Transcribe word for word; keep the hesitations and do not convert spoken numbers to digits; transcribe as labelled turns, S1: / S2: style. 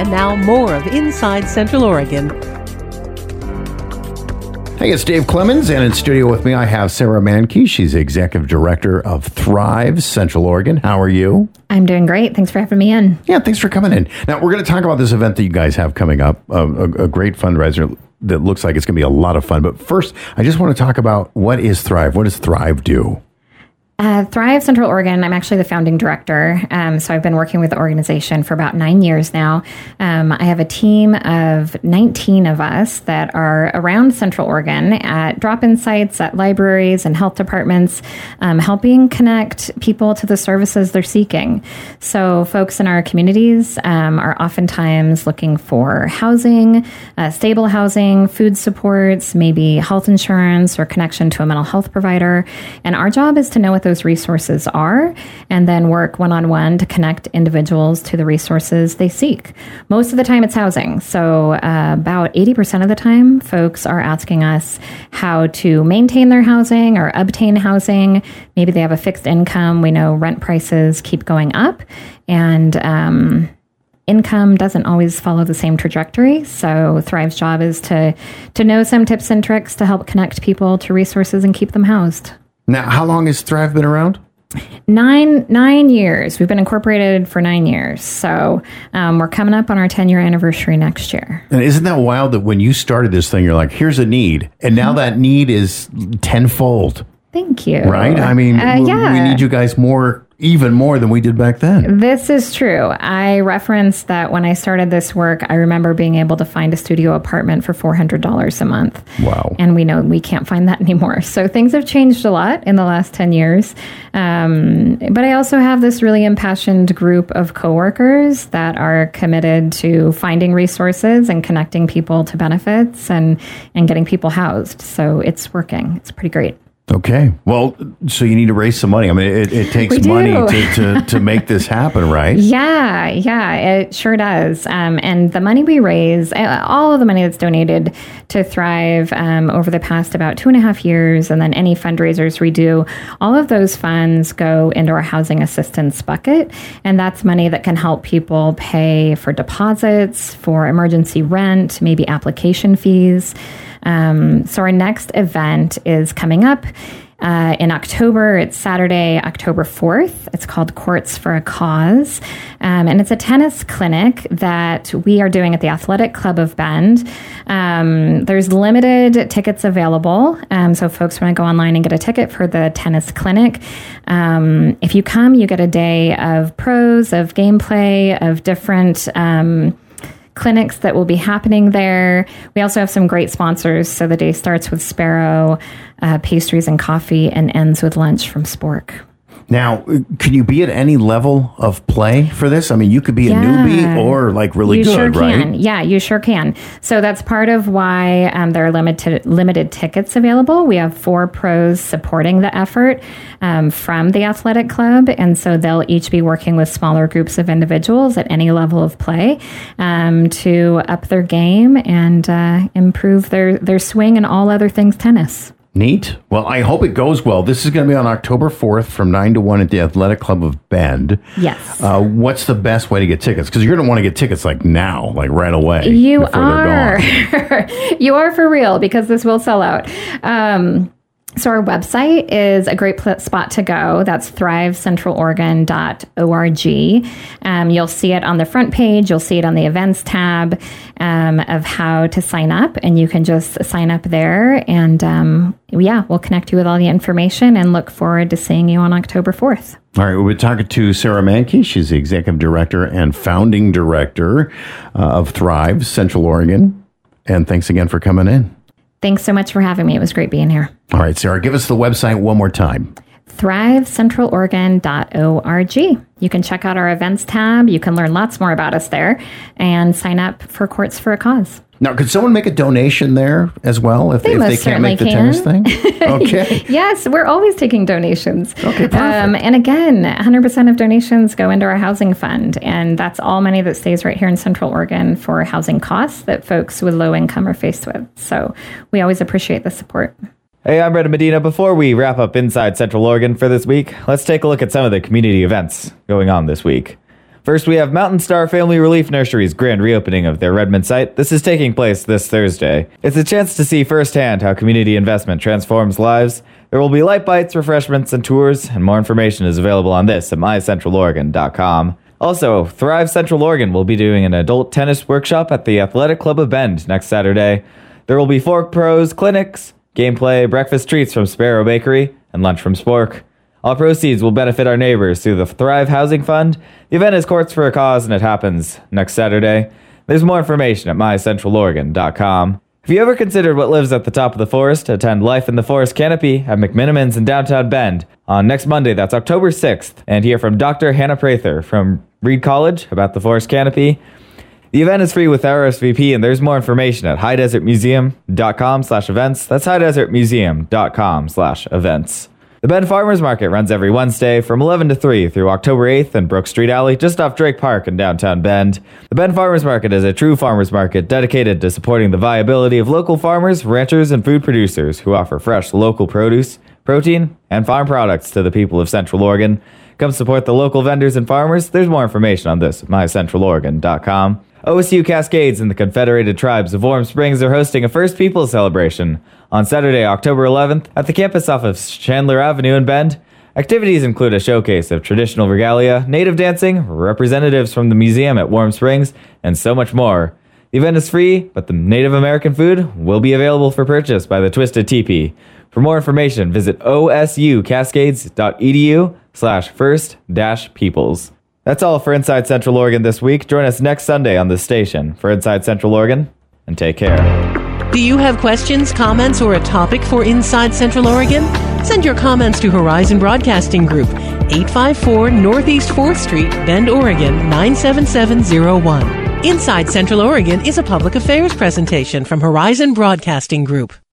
S1: And now more of Inside Central Oregon.
S2: Hey, it's Dave Clemens, and in studio with me I have Sarah Mankey. She's the Executive Director of Thrive Central Oregon. How are you?
S3: I'm doing great. Thanks for having me in.
S2: Yeah, thanks for coming in. Now, we're going to talk about this event that you guys have coming up, uh, a, a great fundraiser that looks like it's going to be a lot of fun. But first, I just want to talk about what is Thrive? What does Thrive do?
S3: Uh, Thrive Central Oregon, I'm actually the founding director. Um, so I've been working with the organization for about nine years now. Um, I have a team of nineteen of us that are around Central Oregon at drop-in sites, at libraries and health departments, um, helping connect people to the services they're seeking. So folks in our communities um, are oftentimes looking for housing, uh, stable housing, food supports, maybe health insurance or connection to a mental health provider. And our job is to know what those resources are, and then work one-on-one to connect individuals to the resources they seek. Most of the time it's housing. So uh, about eighty percent of the time, folks are asking us how to maintain their housing or obtain housing. Maybe they have a fixed income. We know rent prices keep going up, and um, income doesn't always follow the same trajectory. So Thrive's job is to, to know some tips and tricks to help connect people to resources and keep them housed.
S2: Now, how long has Thrive been around?
S3: Nine nine years. We've been incorporated for nine years. So um, we're coming up on our ten-year anniversary next year.
S2: And isn't that wild that when you started this thing, you're like, here's a need. And now that need is tenfold.
S3: Thank you.
S2: Right? I mean,
S3: uh, yeah.
S2: we need you guys more, even more than we did back then.
S3: This is true. I referenced that when I started this work, I remember being able to find a studio apartment for four hundred dollars a month.
S2: Wow.
S3: And we know we can't find that anymore. So things have changed a lot in the last ten years. Um, but I also have this really impassioned group of coworkers that are committed to finding resources and connecting people to benefits and, and getting people housed. So it's working. It's pretty great.
S2: Okay. Well, so you need to raise some money. I mean, it, it takes money to, to, to make this happen, right?
S3: Yeah, yeah, it sure does. Um, and the money we raise, all of the money that's donated to Thrive um, over the past about two and a half years, and then any fundraisers we do, all of those funds go into our housing assistance bucket. And that's money that can help people pay for deposits, for emergency rent, maybe application fees. Um, so our next event is coming up uh, in October. It's Saturday, October fourth. It's called Courts for a Cause. Um, and it's a tennis clinic that we are doing at the Athletic Club of Bend. Um, there's limited tickets available. Um, so folks want to go online and get a ticket for the tennis clinic. Um, if you come, you get a day of pros, of gameplay, of different um clinics that will be happening there. We also have some great sponsors. So the day starts with Sparrow, uh, pastries and coffee, and ends with lunch from Spork.
S2: Now, can you be at any level of play for this? I mean, you could be
S3: yeah.
S2: a newbie or like really
S3: you
S2: good,
S3: sure
S2: right?
S3: Can. Yeah, you sure can. So that's part of why um, there are limited limited tickets available. We have four pros supporting the effort um, from the athletic club, and so they'll each be working with smaller groups of individuals at any level of play um, to up their game and uh, improve their their swing and all other things tennis.
S2: Neat. Well, I hope it goes well. This is going to be on October fourth from nine to one at the Athletic Club of Bend.
S3: Yes.
S2: Uh, what's the best way to get tickets? Because you're going to want to get tickets like now, like right away.
S3: You
S2: before
S3: are.
S2: They're gone.
S3: You are for real, because this will sell out. Um, So our website is a great pl- spot to go. That's thrive central oregon dot org. Um, you'll see it on the front page. You'll see it on the events tab um, of how to sign up. And you can just sign up there. And um, yeah, we'll connect you with all the information and look forward to seeing you on October fourth.
S2: All right, we're talking to Sarah Mankey. She's the Executive Director and Founding Director uh, of Thrive Central Oregon. And thanks again for coming in.
S3: Thanks so much for having me. It was great being here.
S2: All right, Sarah, give us the website one more time.
S3: thrive central oregon dot org. You can check out our events tab. You can learn lots more about us there and sign up for Courts for a Cause.
S2: Now, could someone make a donation there as well if
S3: they,
S2: if
S3: most
S2: they can't make the
S3: can.
S2: tennis thing? Okay.
S3: Yes, we're always taking donations.
S2: Okay, perfect.
S3: Um, and again, one hundred percent of donations go into our housing fund. And that's all money that stays right here in Central Oregon for housing costs that folks with low income are faced with. So we always appreciate the support.
S4: Hey, I'm Brenda Medina. Before we wrap up Inside Central Oregon for this week, let's take a look at some of the community events going on this week. First, we have Mountain Star Family Relief Nursery's grand reopening of their Redmond site. This is taking place this Thursday. It's a chance to see firsthand how community investment transforms lives. There will be light bites, refreshments, and tours, and more information is available on this at my central oregon dot com. Also, Thrive Central Oregon will be doing an adult tennis workshop at the Athletic Club of Bend next Saturday. There will be Fork Pros, clinics, gameplay, breakfast treats from Sparrow Bakery, and lunch from Spork. All proceeds will benefit our neighbors through the Thrive Housing Fund. The event is Courts for a Cause, and it happens next Saturday. There's more information at my central oregon dot com. Have you ever considered what lives at the top of the forest? Attend Life in the Forest Canopy at McMinimans in downtown Bend on next Monday, that's October sixth, and hear from Doctor Hannah Prather from Reed College about the Forest Canopy. The event is free with R S V P, and there's more information at high desert museum dot com slash events. That's high desert museum dot com slash events. The Bend Farmers Market runs every Wednesday from eleven to three through October eighth in Brook Street Alley, just off Drake Park in downtown Bend. The Bend Farmers Market is a true farmers market dedicated to supporting the viability of local farmers, ranchers, and food producers who offer fresh local produce, protein, and farm products to the people of Central Oregon. Come support the local vendors and farmers. There's more information on this at my central oregon dot com. O S U Cascades and the Confederated Tribes of Warm Springs are hosting a First Peoples celebration on Saturday, October eleventh, at the campus off of Chandler Avenue in Bend. Activities include a showcase of traditional regalia, native dancing, representatives from the museum at Warm Springs, and so much more. The event is free, but the Native American food will be available for purchase by the Twisted Teepee. For more information, visit o s u cascades dot e d u slash first dash peoples. That's all for Inside Central Oregon this week. Join us next Sunday on this station for Inside Central Oregon, and take care.
S1: Do you have questions, comments, or a topic for Inside Central Oregon? Send your comments to Horizon Broadcasting Group, eight five four Northeast fourth Street, Bend, Oregon, nine seven seven zero one. Inside Central Oregon is a public affairs presentation from Horizon Broadcasting Group.